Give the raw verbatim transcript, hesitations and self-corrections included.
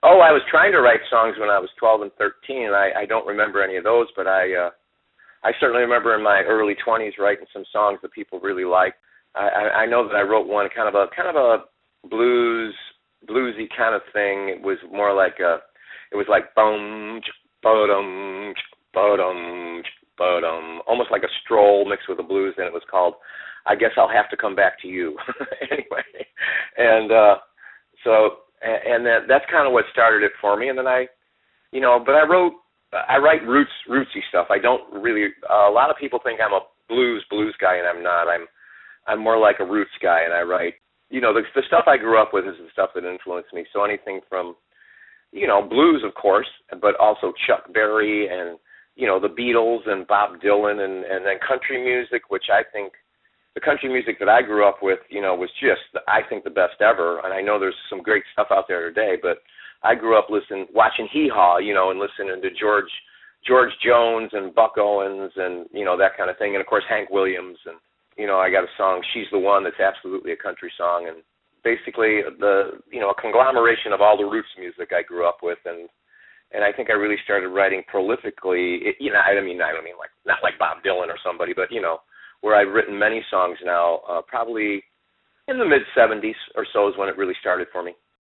Oh, I was trying to write songs when I was twelve and thirteen, and I, I don't remember any of those, but I uh, I certainly remember in my early twenties writing some songs that people really liked. I, I, I know that I wrote one kind of a kind of a blues bluesy kind of thing. It was more like a, it was like boom, ba-dum, ba-dum, ba-dum, almost like a stroll mixed with a blues, and it was called I Guess I'll Have to Come Back to You. Anyway, and uh, so, and that, that's kind of what started it for me. And then I, you know, but I wrote, I write roots, rootsy stuff. I don't really, uh, a lot of people think I'm a blues, blues guy, and I'm not. I'm, I'm more like a roots guy, and I write, you know, the, the stuff I grew up with is the stuff that influenced me. So anything from, you know, blues, of course, but also Chuck Berry and, you know, the Beatles and Bob Dylan, and, and then country music, which I think, the country music that I grew up with, you know, was just, I think, the best ever. And I know there's some great stuff out there today, but I grew up listening, watching Hee Haw, you know, and listening to George George Jones and Buck Owens and, you know, that kind of thing. And, of course, Hank Williams. And, you know, I got a song, She's the One, that's absolutely a country song. And basically the, you know, a conglomeration of all the roots music I grew up with. And and I think I really started writing prolifically. It, you know, I mean, I don't mean like, not like Bob Dylan or somebody, but, you know, where I've written many songs now, uh, probably in the mid-seventies or so is when it really started for me.